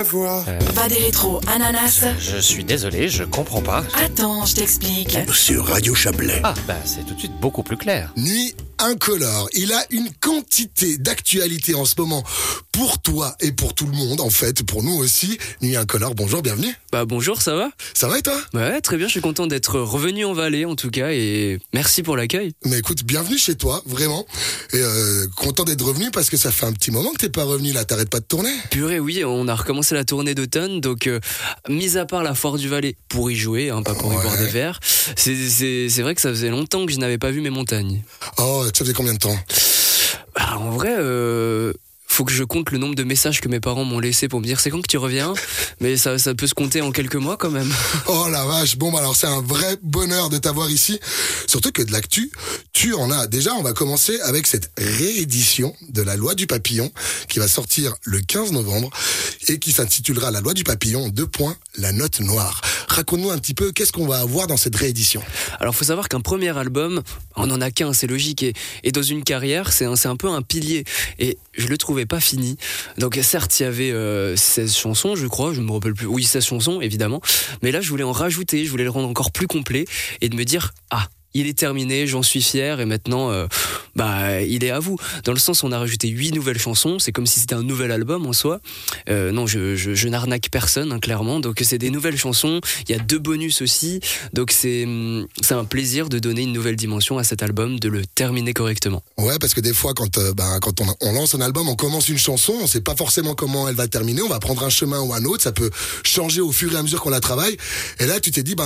Va des rétros, ananas. Je suis désolé, je comprends pas. Attends, je t'explique. Sur Radio Chablais. Ah, c'est tout de suite beaucoup plus clair. Nuit incolore. Il a une quantité d'actualité en ce moment pour toi et pour tout le monde, en fait, pour nous aussi. Nuit incolore, bonjour, bienvenue. Bonjour, ça va ? Ça va et toi ? Ouais, très bien, je suis content d'être revenu en Valais en tout cas et merci pour l'accueil. Mais écoute, bienvenue chez toi, vraiment. Et content d'être revenu parce que ça fait un petit moment que t'es pas revenu là, t'arrêtes pas de tourner. Purée, oui, on a recommencé la tournée d'automne, donc mis à part la Foire du Valais pour y jouer, pas pour y boire des verres, c'est vrai que ça faisait longtemps que je n'avais pas vu mes montagnes. Oh, ça faisait combien de temps ? En vrai, faut que je compte le nombre de messages que mes parents m'ont laissé pour me dire c'est quand que tu reviens, mais ça peut se compter en quelques mois quand même. Oh la vache, bon alors c'est un vrai bonheur de t'avoir ici, surtout que de l'actu, tu en as. Déjà on va commencer avec cette réédition de la Loi du Papillon qui va sortir le 15 novembre et qui s'intitulera La Loi du Papillon, la note noire. Raconte-nous un petit peu, qu'est-ce qu'on va avoir dans cette réédition ? Alors faut savoir qu'un premier album, on en a qu'un, c'est logique, et dans une carrière c'est un peu un pilier, et je le trouvais pas fini. Donc certes il y avait 16 chansons je crois, je me rappelle plus, oui 16 chansons évidemment, mais là je voulais en rajouter, je voulais le rendre encore plus complet et de me dire il est terminé, j'en suis fier et maintenant il est à vous. Dans le sens on a rajouté 8 nouvelles chansons, c'est comme si c'était un nouvel album en soi. Non, je n'arnaque personne clairement, donc c'est des nouvelles chansons, il y a 2 bonus aussi, donc c'est un plaisir de donner une nouvelle dimension à cet album, de le terminer correctement. Ouais, parce que des fois quand on lance un album, on commence une chanson, on sait pas forcément comment elle va terminer, on va prendre un chemin ou un autre, ça peut changer au fur et à mesure qu'on la travaille, et là tu t'es dit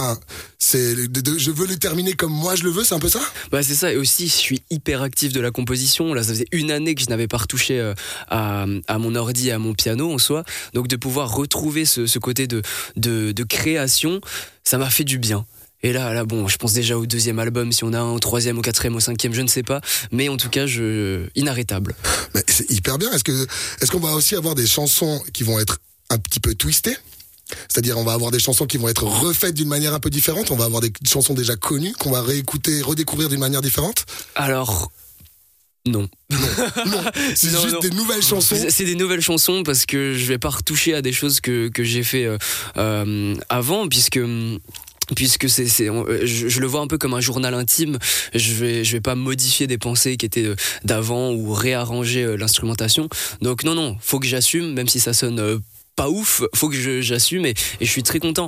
je veux le terminer comme moi je le veux, c'est un peu ça ? C'est ça, et aussi je suis hyper actif de la composition. Là ça faisait 1 année que je n'avais pas retouché à mon ordi, à mon piano en soi, donc de pouvoir retrouver ce côté de création, ça m'a fait du bien. Et là, je pense déjà au 2e album, si on a un au 3e, au 4e, au 5e, je ne sais pas. Mais en tout cas, inarrêtable. Mais c'est hyper bien. Est-ce qu'on va aussi avoir des chansons qui vont être un petit peu twistées ? C'est-à-dire, on va avoir des chansons qui vont être refaites d'une manière un peu différente. On va avoir des chansons déjà connues qu'on va réécouter, redécouvrir d'une manière différente. Alors, non. Non, c'est juste des nouvelles chansons. C'est des nouvelles chansons parce que je vais pas retoucher à des choses que j'ai fait avant, puisque je le vois un peu comme un journal intime. Je vais pas modifier des pensées qui étaient d'avant ou réarranger l'instrumentation. Donc non, faut que j'assume, même si ça sonne pas ouf, faut que j'assume et je suis très content.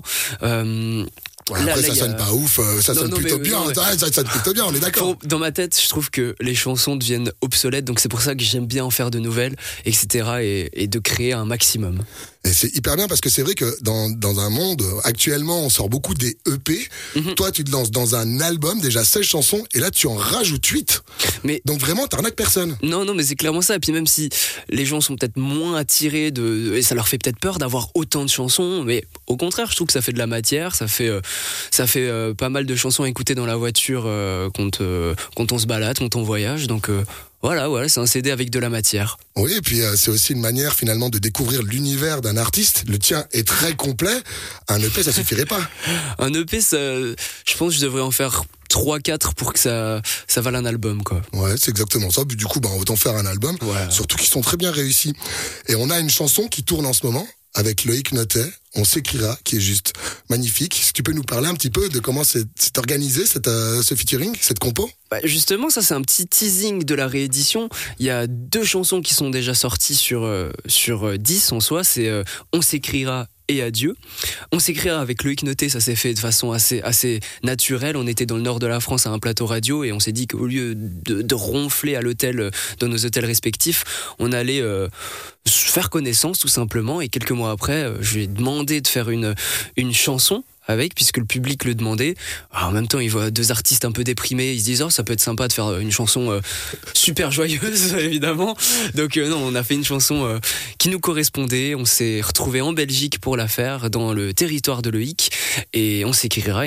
Après ça sonne pas ouf, ça sonne plutôt bien, ça sonne plutôt bien, on est d'accord. Dans ma tête, je trouve que les chansons deviennent obsolètes, donc c'est pour ça que j'aime bien en faire de nouvelles, etc. et de créer un maximum. Et c'est hyper bien parce que c'est vrai que dans un monde, actuellement, on sort beaucoup des EP. Toi, tu te lances dans un album, déjà 16 chansons, et là, tu en rajoutes 8. Donc vraiment, t'arnaques personne. Non, mais c'est clairement ça. Et puis même si les gens sont peut-être moins attirés et ça leur fait peut-être peur d'avoir autant de chansons, mais au contraire, je trouve que ça fait de la matière, ça fait pas mal de chansons à écouter dans la voiture quand on se balade, quand on voyage. Donc voilà, c'est un CD avec de la matière. Oui, et puis c'est aussi une manière finalement de découvrir l'univers d'un artiste. Le tien est très complet. Un EP, ça suffirait pas. Un EP, je pense que je devrais en faire 3-4 pour que ça vale un album, quoi. Ouais, c'est exactement ça. Du coup, autant faire un album. Voilà. Surtout qu'ils sont très bien réussis. Et on a une chanson qui tourne en ce moment avec Loïc Notet, On s'écrira, qui est juste magnifique. Si tu peux nous parler un petit peu de comment c'est organisé ce featuring, cette compo ? Justement, ça c'est un petit teasing de la réédition. Il y a 2 chansons qui sont déjà sorties sur 10 en soi. C'est On s'écrira et Adieu. On s'écrira avec Loïc Notet, ça s'est fait de façon assez naturelle. On était dans le nord de la France à un plateau radio et on s'est dit qu'au lieu de ronfler à l'hôtel, dans nos hôtels respectifs, on allait faire connaissance tout simplement. Et quelques mois après, je lui ai demandé de faire une chanson puisque le public le demandait. En même temps, ils voient 2 artistes un peu déprimés, ils se disent ça peut être sympa de faire une chanson super joyeuse évidemment. Donc non, on a fait une chanson qui nous correspondait. On s'est retrouvés en Belgique pour la faire, dans le territoire de Loïc, et On s'écrira.